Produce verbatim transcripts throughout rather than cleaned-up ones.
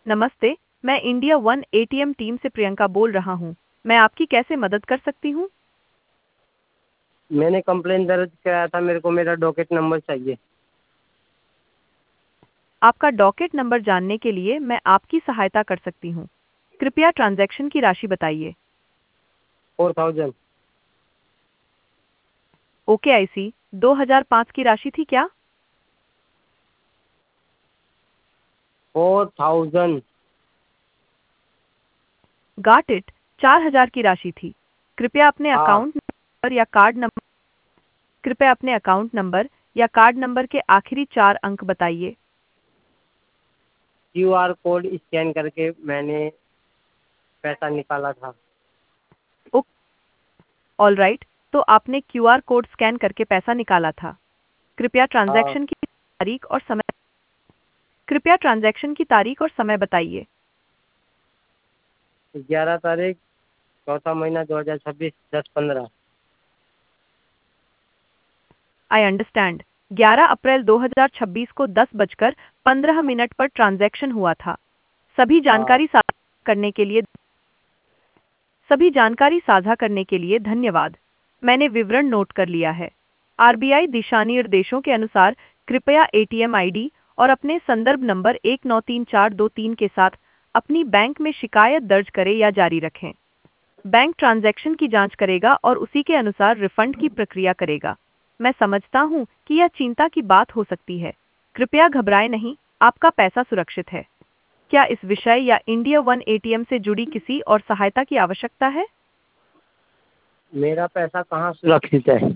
नमस्ते, मैं India one ATM team से प्रियंका बोल रहा हूँ। मैं आपकी कैसे मदद कर सकती हूँ? मैंने कंप्लेन दर्ज कराया था, मेरे को मेरा डॉकेट नंबर चाहिए। आपका डॉकेट नंबर जानने के लिए मैं आपकी सहायता कर सकती हूँ। कृपया ट्रांजैक्शन की राशि बताइए। Four thousand. Okay I see, दो हज़ार पाँच की राशि थी क्या? Four thousand. गॉट इट, चार हज़ार की राशि थी। कृपया अपने हाँ। अकाउंट नंबर या कार्ड नंबर कृपया अपने अकाउंट नंबर या कार्ड नंबर के आखिरी चार अंक बताइए। क्यू आर कोड स्कैन करके मैंने पैसा निकाला था। ऑल राइट, तो आपने क्यूआर कोड स्कैन करके पैसा निकाला था। कृपया हाँ। ट्रांजैक्शन की तारीख और समय कृपया ट्रांजैक्शन की तारीख और समय बताइए। ग्यारह तारीख, चौथा महीना, दो हजार छब्बीस, दस पंद्रह। I understand. ग्यारह अप्रैल दो हज़ार छब्बीस को दस बजकर पंद्रह मिनट पर ट्रांजैक्शन हुआ था। सभी हाँ। जानकारी साझा करने के लिए सभी जानकारी साझा करने के लिए धन्यवाद। मैंने विवरण नोट कर लिया है। आरबीआई दिशा निर्देशों के अनुसार कृपया एटीएम आईडी और अपने संदर्भ नंबर एक नौ तीन चार दो तीन के साथ अपनी बैंक में शिकायत दर्ज करें या जारी रखें। बैंक ट्रांजैक्शन की जांच करेगा और उसी के अनुसार रिफंड की प्रक्रिया करेगा। मैं समझता हूं कि यह चिंता की बात हो सकती है। कृपया घबराएं नहीं, आपका पैसा सुरक्षित है। क्या इस विषय या इंडिया वन एटीएम से जुड़ी किसी और सहायता की आवश्यकता है? मेरा पैसा कहाँ सुरक्षित है?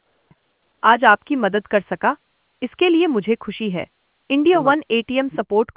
आज आपकी मदद कर सका, इसके लिए मुझे खुशी है। India one ATM support